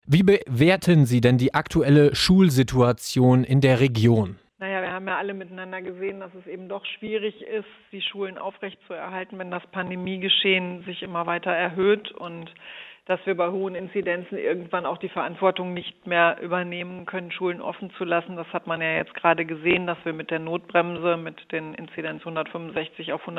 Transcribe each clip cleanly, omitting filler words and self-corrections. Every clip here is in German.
Wie bewerten Sie denn die aktuelle Schulsituation in der Region? Naja, wir haben ja alle miteinander gesehen, dass es eben doch schwierig ist, die Schulen aufrechtzuerhalten, wenn das Pandemiegeschehen sich immer weiter erhöht und dass wir bei hohen Inzidenzen irgendwann auch die Verantwortung nicht mehr übernehmen können, Schulen offen zu lassen. Das hat man ja jetzt gerade gesehen, dass wir mit der Notbremse, mit den Inzidenz 165 auf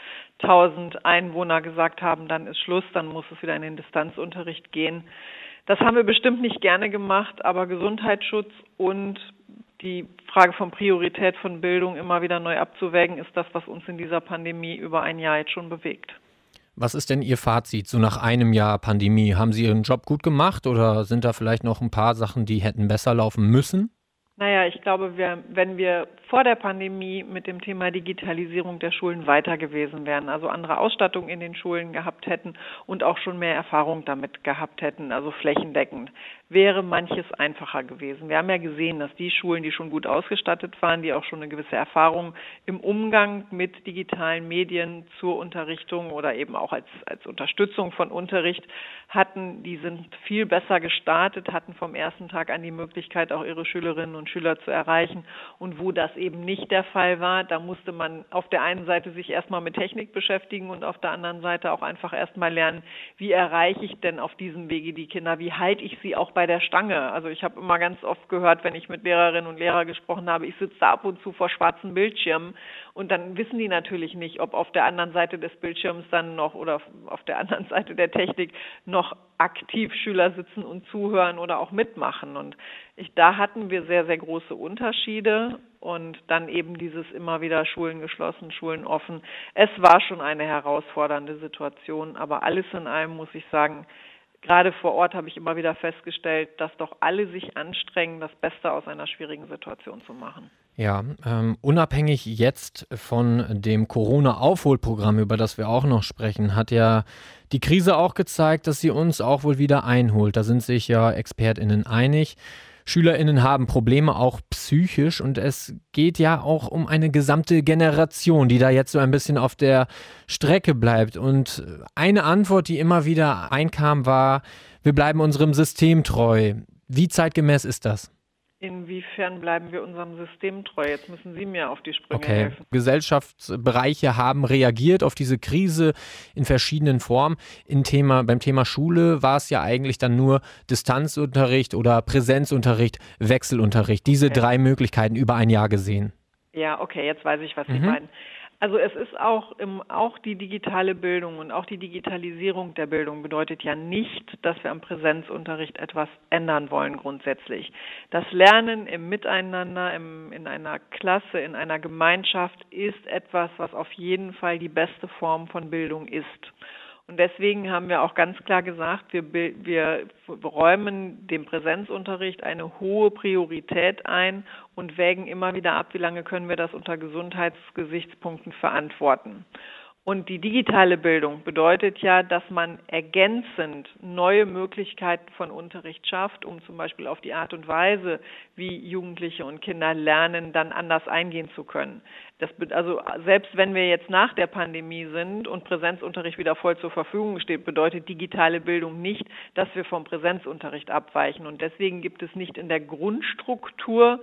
100.000 Einwohner gesagt haben, dann ist Schluss, dann muss es wieder in den Distanzunterricht gehen. Das haben wir bestimmt nicht gerne gemacht, aber Gesundheitsschutz und die Frage von Priorität von Bildung immer wieder neu abzuwägen, ist das, was uns in dieser Pandemie über ein Jahr jetzt schon bewegt. Was ist denn Ihr Fazit so nach einem Jahr Pandemie? Haben Sie Ihren Job gut gemacht oder sind da vielleicht noch ein paar Sachen, die hätten besser laufen müssen? Naja, ich glaube, wenn wir vor der Pandemie mit dem Thema Digitalisierung der Schulen weiter gewesen wären, also andere Ausstattung in den Schulen gehabt hätten und auch schon mehr Erfahrung damit gehabt hätten, also flächendeckend, wäre manches einfacher gewesen. Wir haben ja gesehen, dass die Schulen, die schon gut ausgestattet waren, die auch schon eine gewisse Erfahrung im Umgang mit digitalen Medien zur Unterrichtung oder eben auch als Unterstützung von Unterricht hatten, die sind viel besser gestartet, hatten vom ersten Tag an die Möglichkeit, auch ihre Schülerinnen und Schüler zu erreichen. Und wo das eben nicht der Fall war, da musste man auf der einen Seite sich erstmal mit Technik beschäftigen und auf der anderen Seite auch einfach erstmal lernen, wie erreiche ich denn auf diesem Wege die Kinder, wie halte ich sie auch bei der Stange. Also ich habe immer ganz oft gehört, wenn ich mit Lehrerinnen und Lehrern gesprochen habe, ich sitze da ab und zu vor schwarzen Bildschirmen und dann wissen die natürlich nicht, ob auf der anderen Seite des Bildschirms dann noch oder auf der anderen Seite der Technik noch aktiv Schüler sitzen und zuhören oder auch mitmachen. Und da hatten wir sehr, sehr große Unterschiede und dann eben dieses immer wieder Schulen geschlossen, Schulen offen. Es war schon eine herausfordernde Situation, aber alles in allem muss ich sagen, gerade vor Ort habe ich immer wieder festgestellt, dass doch alle sich anstrengen, das Beste aus einer schwierigen Situation zu machen. Ja, unabhängig jetzt von dem Corona-Aufholprogramm, über das wir auch noch sprechen, hat ja die Krise auch gezeigt, dass sie uns auch wohl wieder einholt. Da sind sich ja ExpertInnen einig. SchülerInnen haben Probleme auch psychisch und es geht ja auch um eine gesamte Generation, die da jetzt so ein bisschen auf der Strecke bleibt. Und eine Antwort, die immer wieder einkam, war, wir bleiben unserem System treu. Wie zeitgemäß ist das? Inwiefern bleiben wir unserem System treu? Jetzt müssen Sie mir auf die Sprünge helfen. Gesellschaftsbereiche haben reagiert auf diese Krise in verschiedenen Formen. Beim Thema Schule war es ja eigentlich dann nur Distanzunterricht oder Präsenzunterricht, Wechselunterricht. Diese drei Möglichkeiten über ein Jahr gesehen. Ja, okay, jetzt weiß ich, was Sie meinen. Also es ist auch die digitale Bildung und auch die Digitalisierung der Bildung bedeutet ja nicht, dass wir am Präsenzunterricht etwas ändern wollen grundsätzlich. Das Lernen im Miteinander, in einer Klasse, in einer Gemeinschaft ist etwas, was auf jeden Fall die beste Form von Bildung ist. Und deswegen haben wir auch ganz klar gesagt, wir räumen dem Präsenzunterricht eine hohe Priorität ein und wägen immer wieder ab, wie lange können wir das unter Gesundheitsgesichtspunkten verantworten. Und die digitale Bildung bedeutet ja, dass man ergänzend neue Möglichkeiten von Unterricht schafft, um zum Beispiel auf die Art und Weise, wie Jugendliche und Kinder lernen, dann anders eingehen zu können. Also selbst wenn wir jetzt nach der Pandemie sind und Präsenzunterricht wieder voll zur Verfügung steht, bedeutet digitale Bildung nicht, dass wir vom Präsenzunterricht abweichen. Und deswegen gibt es nicht in der Grundstruktur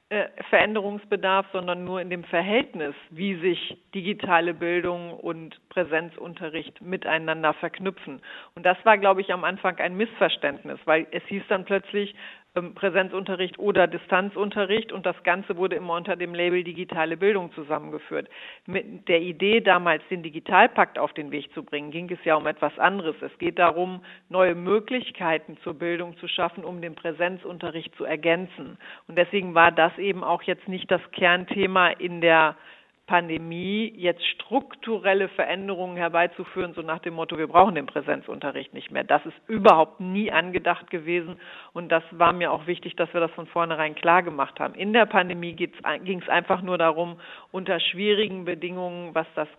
Veränderungsbedarf, sondern nur in dem Verhältnis, wie sich digitale Bildung und Präsenzunterricht miteinander verknüpfen. Und das war, glaube ich, am Anfang ein Missverständnis, weil es hieß dann plötzlich Präsenzunterricht oder Distanzunterricht und das Ganze wurde immer unter dem Label digitale Bildung zusammengeführt. Mit der Idee, damals den Digitalpakt auf den Weg zu bringen, ging es ja um etwas anderes. Es geht darum, neue Möglichkeiten zur Bildung zu schaffen, um den Präsenzunterricht zu ergänzen. Und deswegen war das eben auch jetzt nicht das Kernthema in der Pandemie, jetzt strukturelle Veränderungen herbeizuführen, so nach dem Motto, wir brauchen den Präsenzunterricht nicht mehr. Das ist überhaupt nie angedacht gewesen und das war mir auch wichtig, dass wir das von vornherein klar gemacht haben. In der Pandemie ging es einfach nur darum, unter schwierigen Bedingungen, was das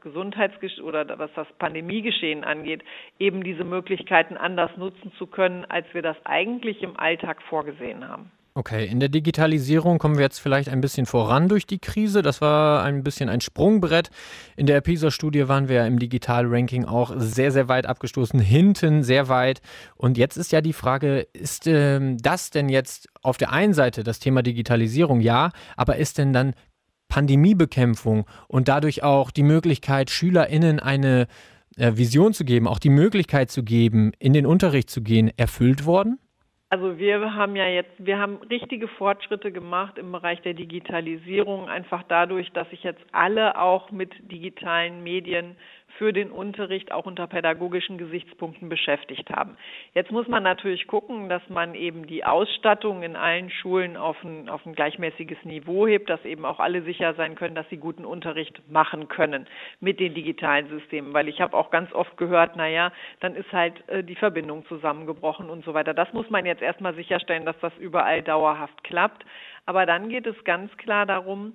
oder was das Pandemiegeschehen angeht, eben diese Möglichkeiten anders nutzen zu können, als wir das eigentlich im Alltag vorgesehen haben. Okay, in der Digitalisierung kommen wir jetzt vielleicht ein bisschen voran durch die Krise. Das war ein bisschen ein Sprungbrett. In der PISA-Studie waren wir ja im Digital-Ranking auch sehr, sehr weit abgestoßen, hinten sehr weit. Und jetzt ist ja die Frage, ist das denn jetzt auf der einen Seite das Thema Digitalisierung? Ja, aber ist denn dann Pandemiebekämpfung und dadurch auch die Möglichkeit, SchülerInnen eine Vision zu geben, auch die Möglichkeit zu geben, in den Unterricht zu gehen, erfüllt worden? Also wir haben richtige Fortschritte gemacht im Bereich der Digitalisierung, einfach dadurch, dass sich jetzt alle auch mit digitalen Medien für den Unterricht auch unter pädagogischen Gesichtspunkten beschäftigt haben. Jetzt muss man natürlich gucken, dass man eben die Ausstattung in allen Schulen auf ein gleichmäßiges Niveau hebt, dass eben auch alle sicher sein können, dass sie guten Unterricht machen können mit den digitalen Systemen. Weil ich habe auch ganz oft gehört, dann ist halt die Verbindung zusammengebrochen und so weiter. Das muss man jetzt erstmal sicherstellen, dass das überall dauerhaft klappt. Aber dann geht es ganz klar darum,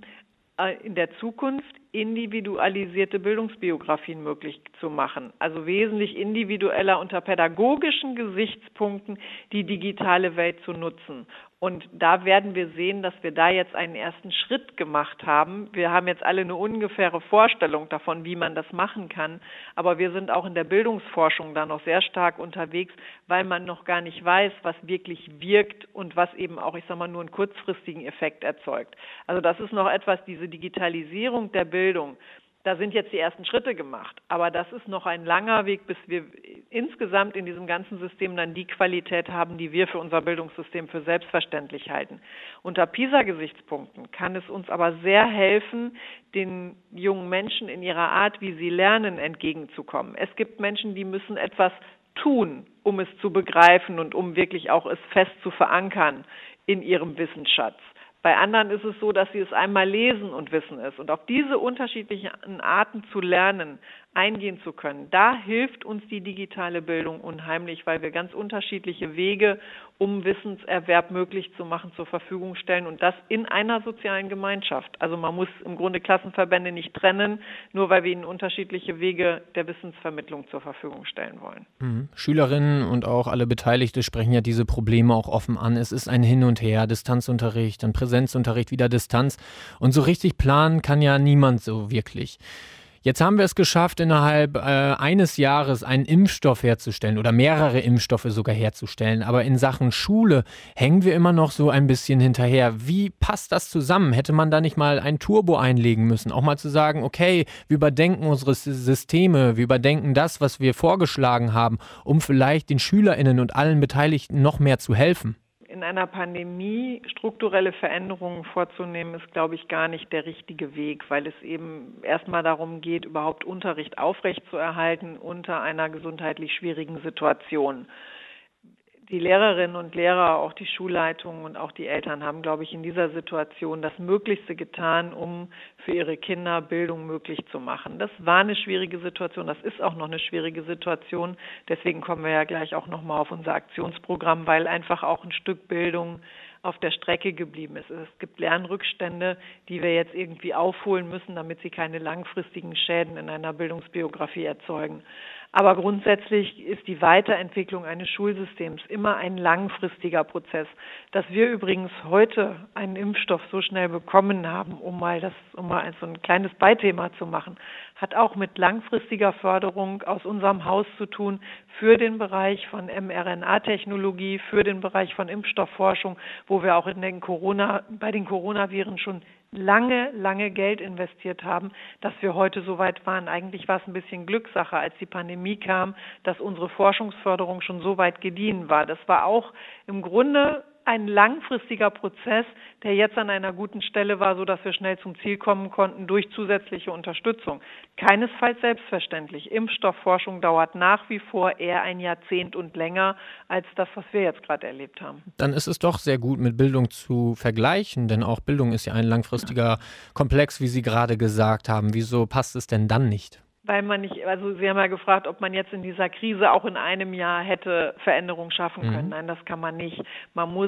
in der Zukunft individualisierte Bildungsbiografien möglich zu machen. Also wesentlich individueller unter pädagogischen Gesichtspunkten die digitale Welt zu nutzen. Und da werden wir sehen, dass wir da jetzt einen ersten Schritt gemacht haben. Wir haben jetzt alle eine ungefähre Vorstellung davon, wie man das machen kann. Aber wir sind auch in der Bildungsforschung da noch sehr stark unterwegs, weil man noch gar nicht weiß, was wirklich wirkt und was eben auch, nur einen kurzfristigen Effekt erzeugt. Also das ist noch etwas, diese Digitalisierung der Bildung. Da sind jetzt die ersten Schritte gemacht, aber das ist noch ein langer Weg, bis wir insgesamt in diesem ganzen System dann die Qualität haben, die wir für unser Bildungssystem für selbstverständlich halten. Unter PISA-Gesichtspunkten kann es uns aber sehr helfen, den jungen Menschen in ihrer Art, wie sie lernen, entgegenzukommen. Es gibt Menschen, die müssen etwas tun, um es zu begreifen und um wirklich auch es fest zu verankern in ihrem Wissensschatz. Bei anderen ist es so, dass sie es einmal lesen und wissen es. Und auf diese unterschiedlichen Arten zu lernen, eingehen zu können, da hilft uns die digitale Bildung unheimlich, weil wir ganz unterschiedliche Wege, um Wissenserwerb möglich zu machen, zur Verfügung stellen und das in einer sozialen Gemeinschaft. Also man muss im Grunde Klassenverbände nicht trennen, nur weil wir ihnen unterschiedliche Wege der Wissensvermittlung zur Verfügung stellen wollen. Schülerinnen und auch alle Beteiligten sprechen ja diese Probleme auch offen an. Es ist ein Hin und Her, Distanzunterricht, dann Präsenzunterricht, wieder Distanz. Und so richtig planen kann ja niemand so wirklich. Jetzt haben wir es geschafft, innerhalb eines Jahres einen Impfstoff herzustellen oder mehrere Impfstoffe sogar herzustellen. Aber in Sachen Schule hängen wir immer noch so ein bisschen hinterher. Wie passt das zusammen? Hätte man da nicht mal ein Turbo einlegen müssen? Auch mal zu sagen, okay, wir überdenken unsere Systeme, wir überdenken das, was wir vorgeschlagen haben, um vielleicht den SchülerInnen und allen Beteiligten noch mehr zu helfen. In einer Pandemie strukturelle Veränderungen vorzunehmen, ist, glaube ich, gar nicht der richtige Weg, weil es eben erstmal darum geht, überhaupt Unterricht aufrechtzuerhalten unter einer gesundheitlich schwierigen Situation. Die Lehrerinnen und Lehrer, auch die Schulleitungen und auch die Eltern haben, glaube ich, in dieser Situation das Möglichste getan, um für ihre Kinder Bildung möglich zu machen. Das war eine schwierige Situation, das ist auch noch eine schwierige Situation. Deswegen kommen wir ja gleich auch nochmal auf unser Aktionsprogramm, weil einfach auch ein Stück Bildung auf der Strecke geblieben ist. Es gibt Lernrückstände, die wir jetzt irgendwie aufholen müssen, damit sie keine langfristigen Schäden in einer Bildungsbiografie erzeugen. Aber grundsätzlich ist die Weiterentwicklung eines Schulsystems immer ein langfristiger Prozess. Dass wir übrigens heute einen Impfstoff so schnell bekommen haben, um mal so ein kleines Beithema zu machen, hat auch mit langfristiger Förderung aus unserem Haus zu tun für den Bereich von mRNA-Technologie, für den Bereich von Impfstoffforschung, wo wir auch bei den Coronaviren schon lange Geld investiert haben, dass wir heute so weit waren. Eigentlich war es ein bisschen Glückssache, als die Pandemie kam, dass unsere Forschungsförderung schon so weit gediehen war. Das war auch im Grunde ein langfristiger Prozess, der jetzt an einer guten Stelle war, sodass wir schnell zum Ziel kommen konnten durch zusätzliche Unterstützung. Keinesfalls selbstverständlich. Impfstoffforschung dauert nach wie vor eher ein Jahrzehnt und länger als das, was wir jetzt gerade erlebt haben. Dann ist es doch sehr gut, mit Bildung zu vergleichen, denn auch Bildung ist ja ein langfristiger Komplex, wie Sie gerade gesagt haben. Wieso passt es denn dann nicht? Weil Sie haben ja gefragt, ob man jetzt in dieser Krise auch in einem Jahr hätte Veränderungen schaffen können. Nein, das kann man nicht. Man muss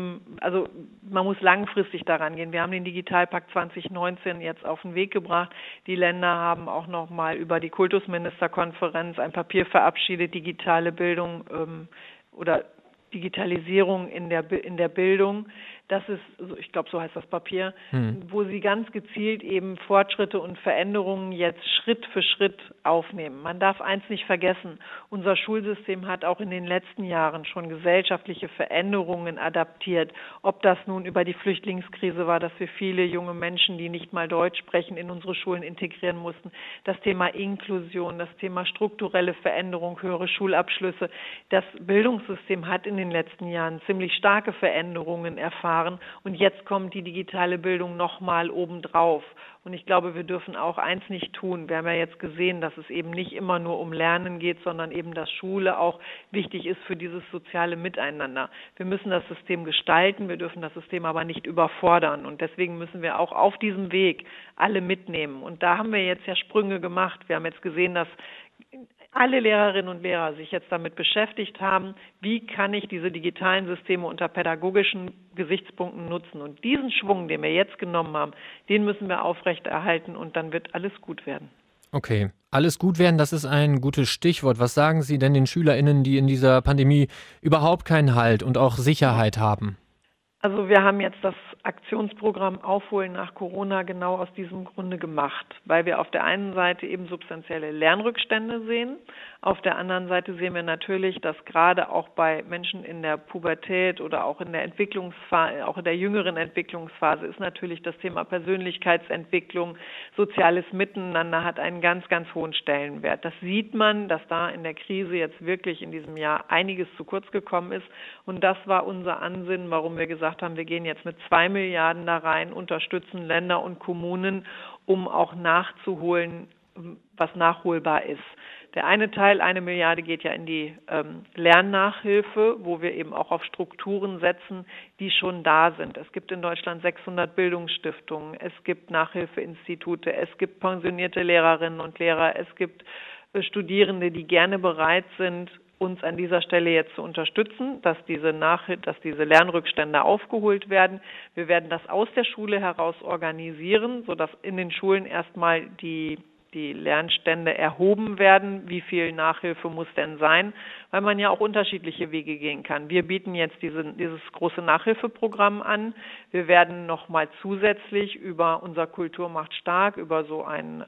langfristig daran gehen. Wir haben den Digitalpakt 2019 jetzt auf den Weg gebracht. Die Länder haben auch nochmal über die Kultusministerkonferenz ein Papier verabschiedet, digitale Bildung oder Digitalisierung in der Bildung. Das ist, ich glaube, so heißt das Papier, wo sie ganz gezielt eben Fortschritte und Veränderungen jetzt Schritt für Schritt aufnehmen. Man darf eins nicht vergessen, unser Schulsystem hat auch in den letzten Jahren schon gesellschaftliche Veränderungen adaptiert. Ob das nun über die Flüchtlingskrise war, dass wir viele junge Menschen, die nicht mal Deutsch sprechen, in unsere Schulen integrieren mussten. Das Thema Inklusion, das Thema strukturelle Veränderung, höhere Schulabschlüsse. Das Bildungssystem hat in den letzten Jahren ziemlich starke Veränderungen erfahren. Und jetzt kommt die digitale Bildung nochmal obendrauf. Und ich glaube, wir dürfen auch eins nicht tun. Wir haben ja jetzt gesehen, dass es eben nicht immer nur um Lernen geht, sondern eben, dass Schule auch wichtig ist für dieses soziale Miteinander. Wir müssen das System gestalten, wir dürfen das System aber nicht überfordern. Und deswegen müssen wir auch auf diesem Weg alle mitnehmen. Und da haben wir jetzt ja Sprünge gemacht. Wir haben jetzt gesehen, dass alle Lehrerinnen und Lehrer sich jetzt damit beschäftigt haben, wie kann ich diese digitalen Systeme unter pädagogischen Gesichtspunkten nutzen. Und diesen Schwung, den wir jetzt genommen haben, den müssen wir aufrechterhalten und dann wird alles gut werden. Okay, alles gut werden, das ist ein gutes Stichwort. Was sagen Sie denn den SchülerInnen, die in dieser Pandemie überhaupt keinen Halt und auch Sicherheit haben? Also wir haben jetzt das Aktionsprogramm Aufholen nach Corona genau aus diesem Grunde gemacht, weil wir auf der einen Seite eben substanzielle Lernrückstände sehen. Auf der anderen Seite sehen wir natürlich, dass gerade auch bei Menschen in der Pubertät oder auch in der Entwicklungsphase, auch in der jüngeren Entwicklungsphase ist natürlich das Thema Persönlichkeitsentwicklung, soziales Miteinander hat einen ganz, ganz hohen Stellenwert. Das sieht man, dass da in der Krise jetzt wirklich in diesem Jahr einiges zu kurz gekommen ist. Und das war unser Ansinnen, warum wir gesagt haben, wir gehen jetzt mit 2 Milliarden da rein, unterstützen Länder und Kommunen, um auch nachzuholen, was nachholbar ist. Der eine Teil, 1 Milliarde, geht ja in die Lernnachhilfe, wo wir eben auch auf Strukturen setzen, die schon da sind. Es gibt in Deutschland 600 Bildungsstiftungen, es gibt Nachhilfeinstitute, es gibt pensionierte Lehrerinnen und Lehrer, es gibt Studierende, die gerne bereit sind, uns an dieser Stelle jetzt zu unterstützen, dass diese Lernrückstände aufgeholt werden. Wir werden das aus der Schule heraus organisieren, sodass in den Schulen erstmal die Lernstände erhoben werden. Wie viel Nachhilfe muss denn sein? Weil man ja auch unterschiedliche Wege gehen kann. Wir bieten jetzt dieses große Nachhilfeprogramm an. Wir werden nochmal zusätzlich über unser Kultur macht stark, über so ein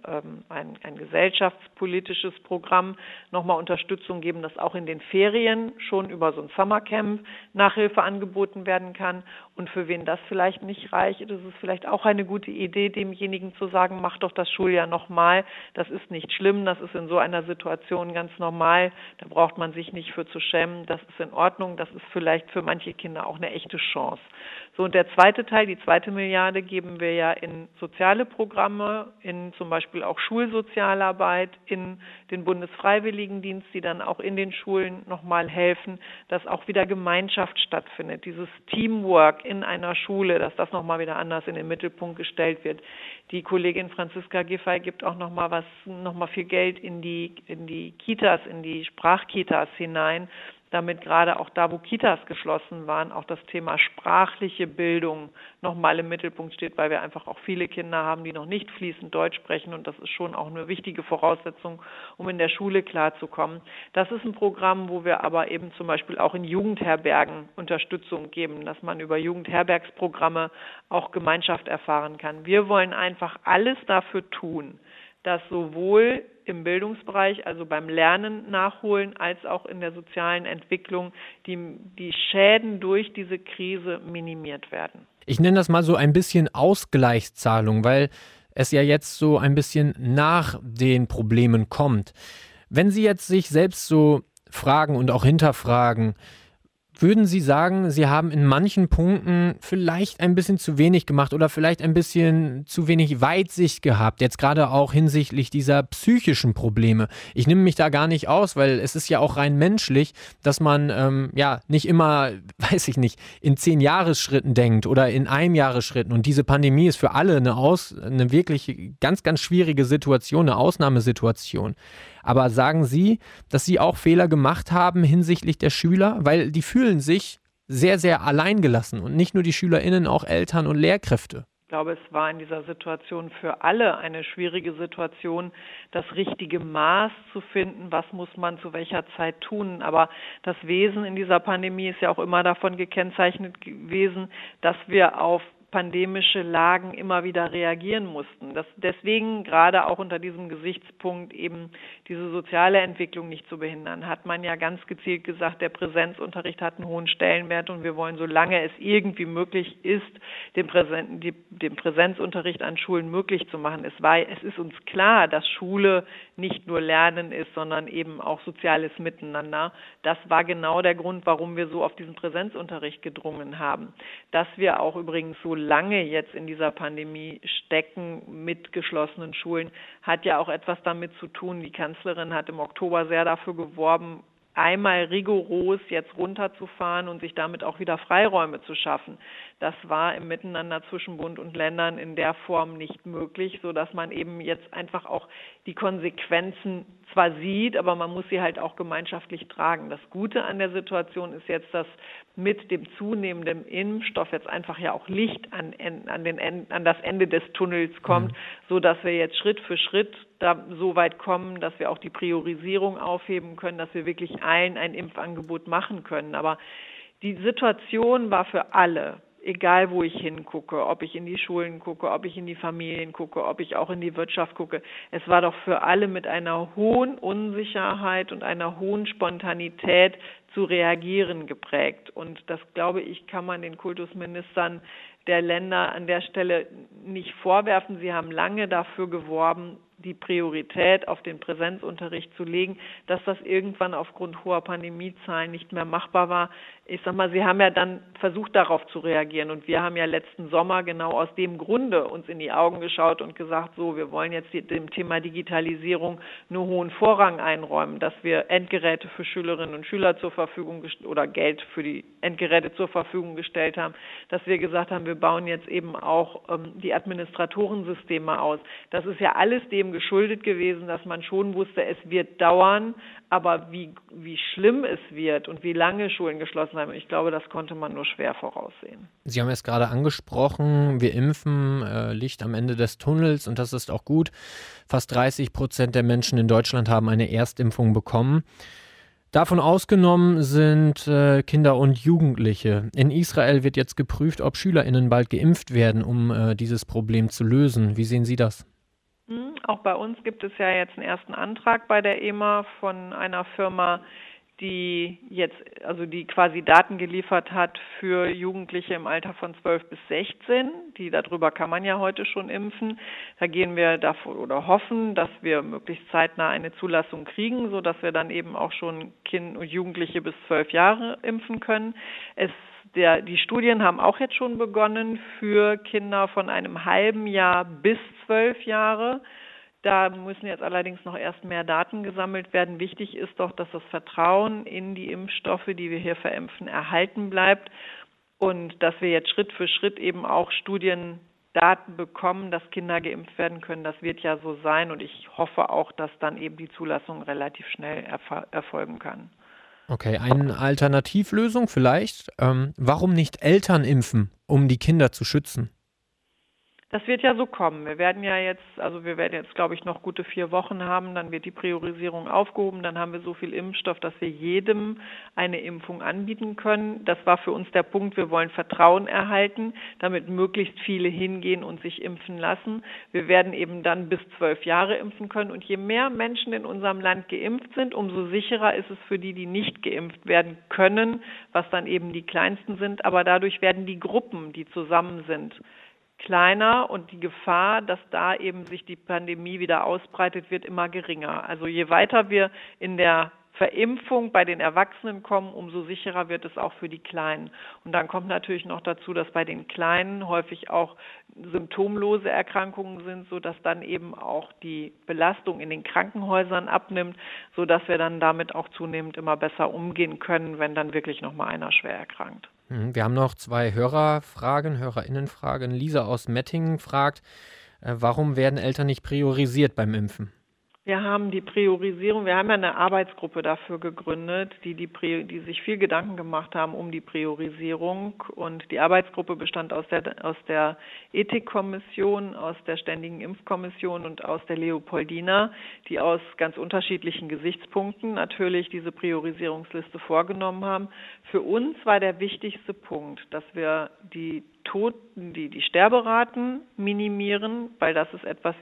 gesellschaftspolitisches Programm nochmal Unterstützung geben, dass auch in den Ferien schon über so ein Summercamp Nachhilfe angeboten werden kann. Und für wen das vielleicht nicht reicht, ist es vielleicht auch eine gute Idee, demjenigen zu sagen, mach doch das Schuljahr nochmal. Das ist nicht schlimm, das ist in so einer Situation ganz normal. Da braucht man sich nicht für zu schämen. Das ist in Ordnung. Das ist vielleicht für manche Kinder auch eine echte Chance. So, und der zweite Teil, die 2. Milliarde, geben wir ja in soziale Programme, in zum Beispiel auch Schulsozialarbeit, in den Bundesfreiwilligendienst, die dann auch in den Schulen nochmal helfen, dass auch wieder Gemeinschaft stattfindet. Dieses Teamwork in einer Schule, dass das nochmal wieder anders in den Mittelpunkt gestellt wird. Die Kollegin Franziska Giffey gibt auch nochmal viel Geld in die Kitas, in die Sprachkitas hinein, damit gerade auch da, wo Kitas geschlossen waren, auch das Thema sprachliche Bildung nochmal im Mittelpunkt steht, weil wir einfach auch viele Kinder haben, die noch nicht fließend Deutsch sprechen und das ist schon auch eine wichtige Voraussetzung, um in der Schule klarzukommen. Das ist ein Programm, wo wir aber eben zum Beispiel auch in Jugendherbergen Unterstützung geben, dass man über Jugendherbergsprogramme auch Gemeinschaft erfahren kann. Wir wollen einfach alles dafür tun, dass sowohl im Bildungsbereich, also beim Lernen nachholen, als auch in der sozialen Entwicklung die Schäden durch diese Krise minimiert werden. Ich nenne das mal so ein bisschen Ausgleichszahlung, weil es ja jetzt so ein bisschen nach den Problemen kommt. Wenn Sie jetzt sich selbst so fragen und auch hinterfragen, würden Sie sagen, Sie haben in manchen Punkten vielleicht ein bisschen zu wenig gemacht oder vielleicht ein bisschen zu wenig Weitsicht gehabt, jetzt gerade auch hinsichtlich dieser psychischen Probleme? Ich nehme mich da gar nicht aus, weil es ist ja auch rein menschlich, dass man nicht immer, weiß ich nicht, in 10-Jahres-Schritten denkt oder in 1-Jahres-Schritten. Und diese Pandemie ist für alle eine wirklich ganz, ganz schwierige Situation, eine Ausnahmesituation. Aber sagen Sie, dass Sie auch Fehler gemacht haben hinsichtlich der Schüler? Weil die fühlen sich sehr, sehr alleingelassen und nicht nur die SchülerInnen, auch Eltern und Lehrkräfte. glaube, es war in dieser Situation für alle eine schwierige Situation, das richtige Maß zu finden, was muss man zu welcher Zeit tun. Aber das Wesen in dieser Pandemie ist ja auch immer davon gekennzeichnet gewesen, dass wir auf pandemische Lagen immer wieder reagieren mussten. Deswegen gerade auch unter diesem Gesichtspunkt eben diese soziale Entwicklung nicht zu behindern, hat man ja ganz gezielt gesagt, der Präsenzunterricht hat einen hohen Stellenwert und wir wollen, solange es irgendwie möglich ist, den Präsenzunterricht an Schulen möglich zu machen. Es ist uns klar, dass Schule nicht nur Lernen ist, sondern eben auch soziales Miteinander. Das war genau der Grund, warum wir so auf diesen Präsenzunterricht gedrungen haben. Dass wir auch übrigens so lange jetzt in dieser Pandemie stecken mit geschlossenen Schulen, hat ja auch etwas damit zu tun. Die Kanzlerin hat im Oktober sehr dafür geworben, einmal rigoros jetzt runterzufahren und sich damit auch wieder Freiräume zu schaffen. Das war im Miteinander zwischen Bund und Ländern in der Form nicht möglich, sodass man eben jetzt einfach auch die Konsequenzen zwar sieht, aber man muss sie halt auch gemeinschaftlich tragen. Das Gute an der Situation ist jetzt, dass mit dem zunehmenden Impfstoff jetzt einfach ja auch Licht an das Ende des Tunnels kommt, sodass wir jetzt Schritt für Schritt da so weit kommen, dass wir auch die Priorisierung aufheben können, dass wir wirklich allen ein Impfangebot machen können. Aber die Situation war für alle, egal wo ich hingucke, ob ich in die Schulen gucke, ob ich in die Familien gucke, ob ich auch in die Wirtschaft gucke, es war doch für alle mit einer hohen Unsicherheit und einer hohen Spontanität zu reagieren geprägt. Und das, glaube ich, kann man den Kultusministern der Länder an der Stelle nicht vorwerfen. Sie haben lange dafür geworben, die Priorität auf den Präsenzunterricht zu legen, dass das irgendwann aufgrund hoher Pandemiezahlen nicht mehr machbar war. Ich sag mal, sie haben ja dann versucht, darauf zu reagieren. Und wir haben ja letzten Sommer genau aus dem Grunde uns in die Augen geschaut und gesagt, so, wir wollen jetzt dem Thema Digitalisierung nur hohen Vorrang einräumen, dass wir Endgeräte für Schülerinnen und Schüler zur Verfügung oder Geld für die Endgeräte zur Verfügung gestellt haben, dass wir gesagt haben, wir bauen jetzt eben auch die Administratorensysteme aus. Das ist ja alles dem geschuldet gewesen, dass man schon wusste, es wird dauern, aber wie schlimm es wird und wie lange Schulen geschlossen haben, ich glaube, das konnte man nur schwer voraussehen. Sie haben es gerade angesprochen, wir impfen, Licht am Ende des Tunnels und das ist auch gut. Fast 30% der Menschen in Deutschland haben eine Erstimpfung bekommen. Davon ausgenommen sind Kinder und Jugendliche. In Israel wird jetzt geprüft, ob SchülerInnen bald geimpft werden, um dieses Problem zu lösen. Wie sehen Sie das? Auch bei uns gibt es ja jetzt einen ersten Antrag bei der EMA von einer Firma, die quasi Daten geliefert hat für Jugendliche im Alter von 12 bis 16. Darüber kann man ja heute schon impfen. Da gehen wir davon oder hoffen, dass wir möglichst zeitnah eine Zulassung kriegen, sodass wir dann eben auch schon Kinder und Jugendliche bis 12 Jahre impfen können. Die Studien haben auch jetzt schon begonnen für Kinder von einem halben Jahr bis 12 Jahre. Da müssen jetzt allerdings noch erst mehr Daten gesammelt werden. Wichtig ist doch, dass das Vertrauen in die Impfstoffe, die wir hier verimpfen, erhalten bleibt und dass wir jetzt Schritt für Schritt eben auch Studiendaten bekommen, dass Kinder geimpft werden können. Das wird ja so sein und ich hoffe auch, dass dann eben die Zulassung relativ schnell erfolgen kann. Okay, eine Alternativlösung vielleicht. Warum nicht Eltern impfen, um die Kinder zu schützen? Das wird ja so kommen. Wir werden jetzt, glaube ich, noch gute 4 Wochen haben. Dann wird die Priorisierung aufgehoben. Dann haben wir so viel Impfstoff, dass wir jedem eine Impfung anbieten können. Das war für uns der Punkt. Wir wollen Vertrauen erhalten, damit möglichst viele hingehen und sich impfen lassen. Wir werden eben dann bis 12 Jahre impfen können. Und je mehr Menschen in unserem Land geimpft sind, umso sicherer ist es für die, die nicht geimpft werden können, was dann eben die Kleinsten sind. Aber dadurch werden die Gruppen, die zusammen sind, kleiner und die Gefahr, dass da eben sich die Pandemie wieder ausbreitet, wird immer geringer. Also je weiter wir in der Verimpfung bei den Erwachsenen kommen, umso sicherer wird es auch für die Kleinen. Und dann kommt natürlich noch dazu, dass bei den Kleinen häufig auch symptomlose Erkrankungen sind, sodass dann eben auch die Belastung in den Krankenhäusern abnimmt, sodass wir dann damit auch zunehmend immer besser umgehen können, wenn dann wirklich noch mal einer schwer erkrankt. Wir haben noch 2 HörerInnenfragen. Lisa aus Mettingen fragt, warum werden Eltern nicht priorisiert beim Impfen? Wir haben die Priorisierung, wir haben ja eine Arbeitsgruppe dafür gegründet, die sich viel Gedanken gemacht haben um die Priorisierung. Und die Arbeitsgruppe bestand aus der Ethikkommission, aus der Ständigen Impfkommission und aus der Leopoldina, die aus ganz unterschiedlichen Gesichtspunkten natürlich diese Priorisierungsliste vorgenommen haben. Für uns war der wichtigste Punkt, dass wir die Sterberaten minimieren, weil das ist etwas,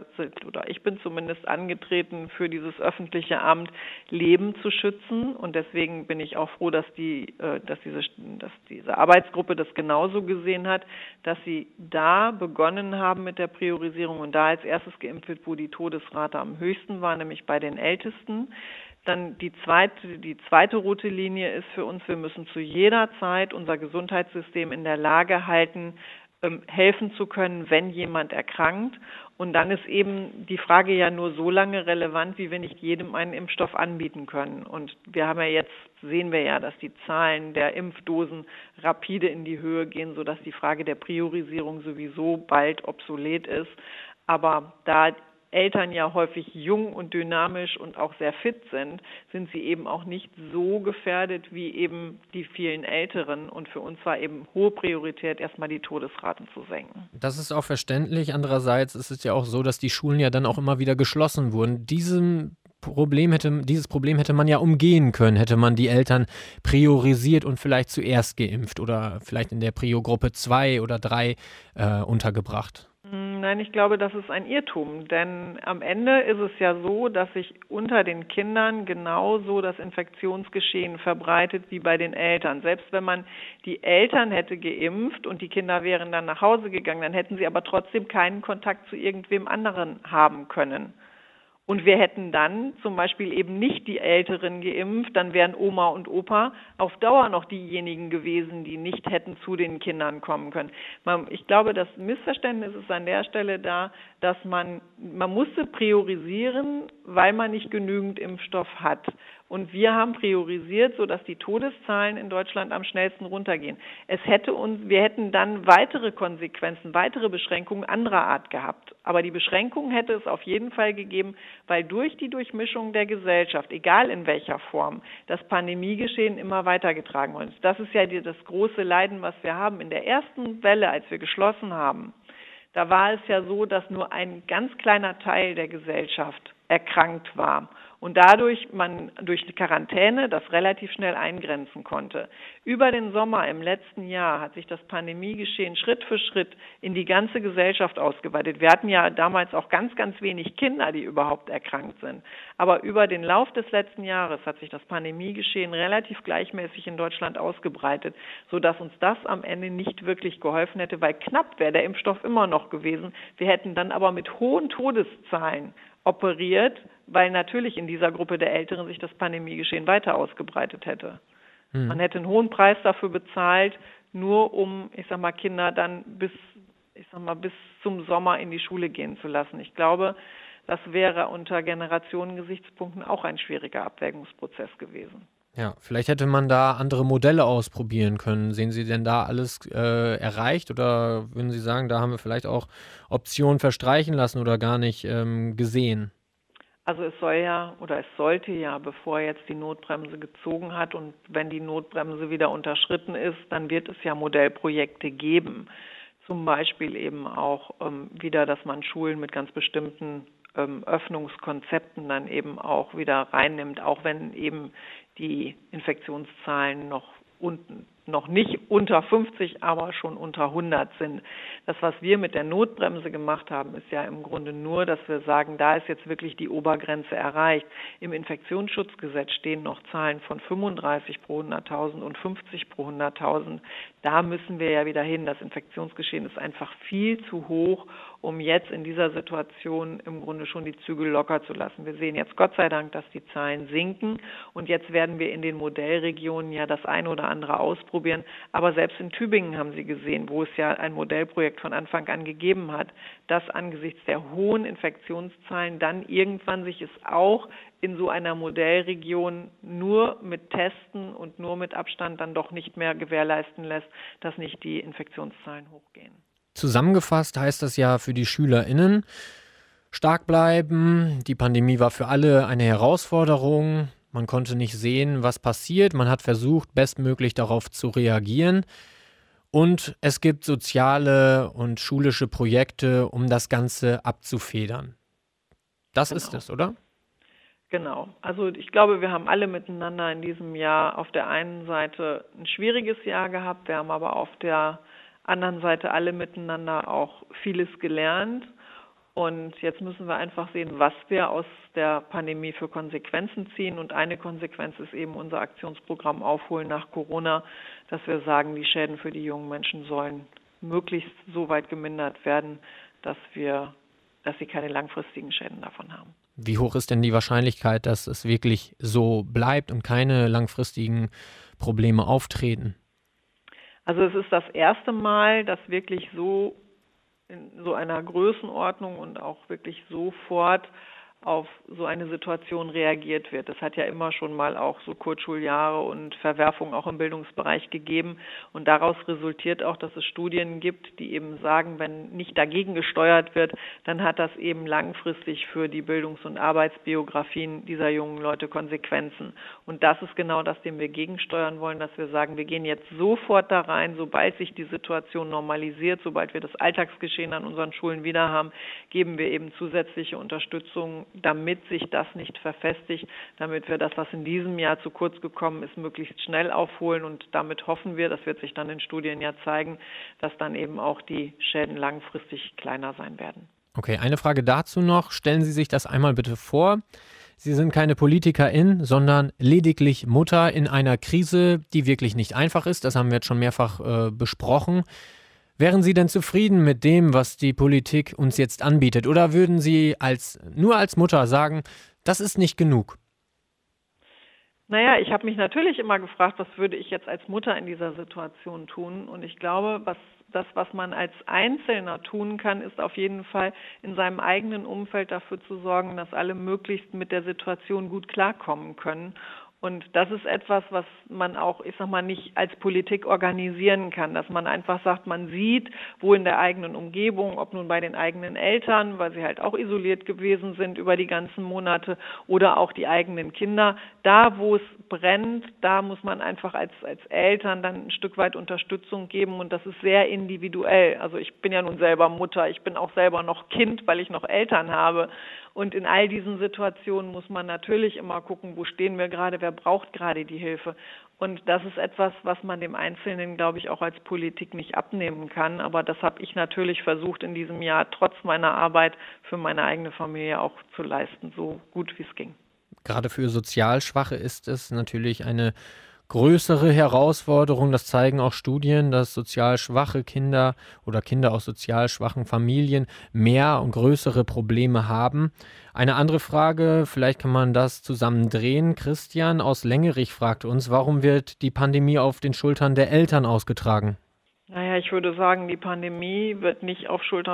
ich bin zumindest angetreten für dieses öffentliche Amt, Leben zu schützen, und deswegen bin ich auch froh, dass diese Arbeitsgruppe das genauso gesehen hat, dass sie da begonnen haben mit der Priorisierung und da als erstes geimpft wird, wo die Todesrate am höchsten war, nämlich bei den Ältesten. Dann die zweite rote Linie ist für uns, wir müssen zu jeder Zeit unser Gesundheitssystem in der Lage halten, helfen zu können, wenn jemand erkrankt. Und dann ist eben die Frage ja nur so lange relevant, wie wir nicht jedem einen Impfstoff anbieten können. Und sehen wir ja, dass die Zahlen der Impfdosen rapide in die Höhe gehen, sodass die Frage der Priorisierung sowieso bald obsolet ist. Aber da Eltern ja häufig jung und dynamisch und auch sehr fit sind sie eben auch nicht so gefährdet wie eben die vielen Älteren. Und für uns war eben hohe Priorität, erstmal die Todesraten zu senken. Das ist auch verständlich. Andererseits ist es ja auch so, dass die Schulen ja dann auch immer wieder geschlossen wurden. Dieses Problem hätte man ja umgehen können, hätte man die Eltern priorisiert und vielleicht zuerst geimpft oder vielleicht in der Prio-Gruppe 2 oder 3 untergebracht. Nein, ich glaube, das ist ein Irrtum, denn am Ende ist es ja so, dass sich unter den Kindern genauso das Infektionsgeschehen verbreitet wie bei den Eltern. Selbst wenn man die Eltern hätte geimpft und die Kinder wären dann nach Hause gegangen, dann hätten sie aber trotzdem keinen Kontakt zu irgendwem anderen haben können. Und wir hätten dann zum Beispiel eben nicht die Älteren geimpft, dann wären Oma und Opa auf Dauer noch diejenigen gewesen, die nicht hätten zu den Kindern kommen können. Ich glaube, das Missverständnis ist an der Stelle da, dass man musste priorisieren, weil man nicht genügend Impfstoff hat. Und wir haben priorisiert, sodass die Todeszahlen in Deutschland am schnellsten runtergehen. Wir hätten dann weitere Konsequenzen, weitere Beschränkungen anderer Art gehabt. Aber die Beschränkungen hätte es auf jeden Fall gegeben, weil durch die Durchmischung der Gesellschaft, egal in welcher Form, das Pandemiegeschehen immer weitergetragen wird. Das ist ja das große Leiden, was wir haben. In der ersten Welle, als wir geschlossen haben, da war es ja so, dass nur ein ganz kleiner Teil der Gesellschaft erkrankt war und dadurch man durch die Quarantäne das relativ schnell eingrenzen konnte. Über den Sommer im letzten Jahr hat sich das Pandemiegeschehen Schritt für Schritt in die ganze Gesellschaft ausgeweitet. Wir hatten ja damals auch ganz, ganz wenig Kinder, die überhaupt erkrankt sind. Aber über den Lauf des letzten Jahres hat sich das Pandemiegeschehen relativ gleichmäßig in Deutschland ausgebreitet, sodass uns das am Ende nicht wirklich geholfen hätte, weil knapp wäre der Impfstoff immer noch gewesen. Wir hätten dann aber mit hohen Todeszahlen operiert, weil natürlich in dieser Gruppe der Älteren sich das Pandemiegeschehen weiter ausgebreitet hätte. Man hätte einen hohen Preis dafür bezahlt, nur um, Kinder dann bis zum Sommer in die Schule gehen zu lassen. Ich glaube, das wäre unter Generationengesichtspunkten auch ein schwieriger Abwägungsprozess gewesen. Ja, vielleicht hätte man da andere Modelle ausprobieren können. Sehen Sie denn da alles erreicht oder würden Sie sagen, da haben wir vielleicht auch Optionen verstreichen lassen oder gar nicht gesehen? Also es sollte ja, bevor jetzt die Notbremse gezogen hat und wenn die Notbremse wieder unterschritten ist, dann wird es ja Modellprojekte geben. Zum Beispiel eben auch wieder, dass man Schulen mit ganz bestimmten Öffnungskonzepten dann eben auch wieder reinnimmt, auch wenn eben die Infektionszahlen noch nicht unter 50, aber schon unter 100 sind. Das, was wir mit der Notbremse gemacht haben, ist ja im Grunde nur, dass wir sagen, da ist jetzt wirklich die Obergrenze erreicht. Im Infektionsschutzgesetz stehen noch Zahlen von 35 pro 100.000 und 50 pro 100.000. Da müssen wir ja wieder hin. Das Infektionsgeschehen ist einfach viel zu hoch, um jetzt in dieser Situation im Grunde schon die Zügel locker zu lassen. Wir sehen jetzt Gott sei Dank, dass die Zahlen sinken und jetzt werden wir in den Modellregionen ja das eine oder andere ausprobieren. Aber selbst in Tübingen haben Sie gesehen, wo es ja ein Modellprojekt von Anfang an gegeben hat, dass angesichts der hohen Infektionszahlen dann irgendwann sich es auch in so einer Modellregion nur mit Testen und nur mit Abstand dann doch nicht mehr gewährleisten lässt, dass nicht die Infektionszahlen hochgehen. Zusammengefasst heißt das ja für die SchülerInnen, stark bleiben. Die Pandemie war für alle eine Herausforderung. Man konnte nicht sehen, was passiert. Man hat versucht, bestmöglich darauf zu reagieren. Und es gibt soziale und schulische Projekte, um das Ganze abzufedern. Das ist es, oder? Genau. Also ich glaube, wir haben alle miteinander in diesem Jahr auf der einen Seite ein schwieriges Jahr gehabt. Wir haben aber auf der anderen Seite alle miteinander auch vieles gelernt. Und jetzt müssen wir einfach sehen, was wir aus der Pandemie für Konsequenzen ziehen. Und eine Konsequenz ist eben unser Aktionsprogramm Aufholen nach Corona, dass wir sagen, die Schäden für die jungen Menschen sollen möglichst so weit gemindert werden, dass sie keine langfristigen Schäden davon haben. Wie hoch ist denn die Wahrscheinlichkeit, dass es wirklich so bleibt und keine langfristigen Probleme auftreten? Also es ist das erste Mal, dass wirklich so in so einer Größenordnung und auch wirklich sofort auf so eine Situation reagiert wird. Es hat ja immer schon mal auch so Kurzschuljahre und Verwerfungen auch im Bildungsbereich gegeben. Und daraus resultiert auch, dass es Studien gibt, die eben sagen, wenn nicht dagegen gesteuert wird, dann hat das eben langfristig für die Bildungs- und Arbeitsbiografien dieser jungen Leute Konsequenzen. Und das ist genau das, dem wir gegensteuern wollen, dass wir sagen, wir gehen jetzt sofort da rein, sobald sich die Situation normalisiert, sobald wir das Alltagsgeschehen an unseren Schulen wieder haben, geben wir eben zusätzliche Unterstützung, damit sich das nicht verfestigt, damit wir das, was in diesem Jahr zu kurz gekommen ist, möglichst schnell aufholen. Und damit hoffen wir, das wird sich dann in Studien ja zeigen, dass dann eben auch die Schäden langfristig kleiner sein werden. Okay, eine Frage dazu noch. Stellen Sie sich das einmal bitte vor. Sie sind keine Politikerin, sondern lediglich Mutter in einer Krise, die wirklich nicht einfach ist. Das haben wir jetzt schon mehrfach besprochen. Wären Sie denn zufrieden mit dem, was die Politik uns jetzt anbietet? Oder würden Sie nur als Mutter sagen, das ist nicht genug? Naja, ich habe mich natürlich immer gefragt, was würde ich jetzt als Mutter in dieser Situation tun? Und ich glaube, was man als Einzelner tun kann, ist auf jeden Fall in seinem eigenen Umfeld dafür zu sorgen, dass alle möglichst mit der Situation gut klarkommen können. Und das ist etwas, was man auch, ich sag mal, nicht als Politik organisieren kann, dass man einfach sagt, man sieht, wo in der eigenen Umgebung, ob nun bei den eigenen Eltern, weil sie halt auch isoliert gewesen sind über die ganzen Monate, oder auch die eigenen Kinder, da wo es brennt, da muss man einfach als Eltern dann ein Stück weit Unterstützung geben, und das ist sehr individuell. Also ich bin ja nun selber Mutter, ich bin auch selber noch Kind, weil ich noch Eltern habe. Und in all diesen Situationen muss man natürlich immer gucken, wo stehen wir gerade, wer braucht gerade die Hilfe. Und das ist etwas, was man dem Einzelnen, glaube ich, auch als Politik nicht abnehmen kann. Aber das habe ich natürlich versucht, in diesem Jahr trotz meiner Arbeit für meine eigene Familie auch zu leisten, so gut wie es ging. Gerade für sozial Schwache ist es natürlich eine größere Herausforderung. Das zeigen auch Studien, dass sozial schwache Kinder oder Kinder aus sozial schwachen Familien mehr und größere Probleme haben. Eine andere Frage, vielleicht kann man das zusammendrehen. Christian aus Längerich fragt uns, warum wird die Pandemie auf den Schultern der Eltern ausgetragen? Naja, ich würde sagen, die Pandemie wird nicht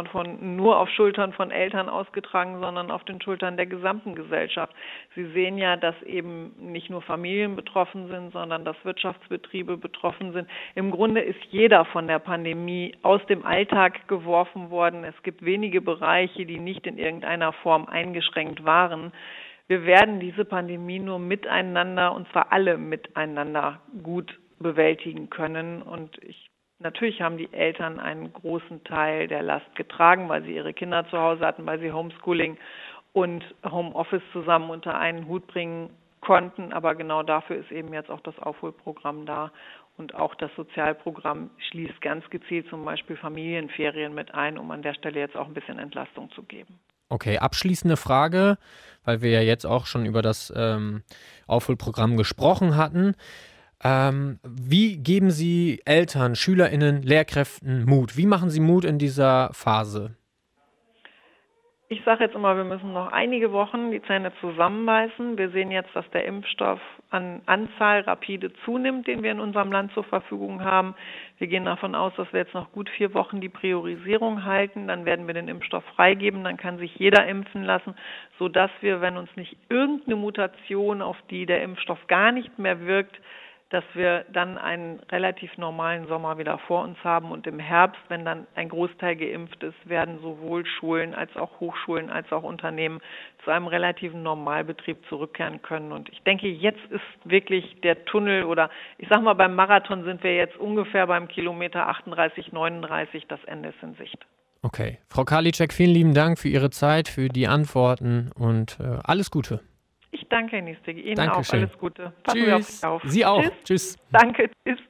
nur auf Schultern von Eltern ausgetragen, sondern auf den Schultern der gesamten Gesellschaft. Sie sehen ja, dass eben nicht nur Familien betroffen sind, sondern dass Wirtschaftsbetriebe betroffen sind. Im Grunde ist jeder von der Pandemie aus dem Alltag geworfen worden. Es gibt wenige Bereiche, die nicht in irgendeiner Form eingeschränkt waren. Wir werden diese Pandemie nur miteinander, und zwar alle miteinander, gut bewältigen können. Und natürlich haben die Eltern einen großen Teil der Last getragen, weil sie ihre Kinder zu Hause hatten, weil sie Homeschooling und Homeoffice zusammen unter einen Hut bringen konnten. Aber genau dafür ist eben jetzt auch das Aufholprogramm da. Und auch das Sozialprogramm schließt ganz gezielt zum Beispiel Familienferien mit ein, um an der Stelle jetzt auch ein bisschen Entlastung zu geben. Okay, abschließende Frage, weil wir ja jetzt auch schon über das Aufholprogramm gesprochen hatten. Wie geben Sie Eltern, SchülerInnen, Lehrkräften Mut? Wie machen Sie Mut in dieser Phase? Ich sage jetzt immer, wir müssen noch einige Wochen die Zähne zusammenbeißen. Wir sehen jetzt, dass der Impfstoff an Anzahl rapide zunimmt, den wir in unserem Land zur Verfügung haben. Wir gehen davon aus, dass wir jetzt noch gut 4 Wochen die Priorisierung halten. Dann werden wir den Impfstoff freigeben. Dann kann sich jeder impfen lassen, sodass wir, wenn uns nicht irgendeine Mutation, auf die der Impfstoff gar nicht mehr wirkt, dass wir dann einen relativ normalen Sommer wieder vor uns haben und im Herbst, wenn dann ein Großteil geimpft ist, werden sowohl Schulen als auch Hochschulen als auch Unternehmen zu einem relativen Normalbetrieb zurückkehren können. Und ich denke, jetzt ist wirklich der Tunnel oder ich sag mal, beim Marathon sind wir jetzt ungefähr beim Kilometer 38, 39, das Ende ist in Sicht. Okay. Frau Karliczek, vielen lieben Dank für Ihre Zeit, für die Antworten und alles Gute. Ich danke, Herr Niestig. Ihnen Dankeschön. auch alles Gute. Passen Sie auf sich auf. Sie auch. Tschüss. Tschüss. Danke. Tschüss.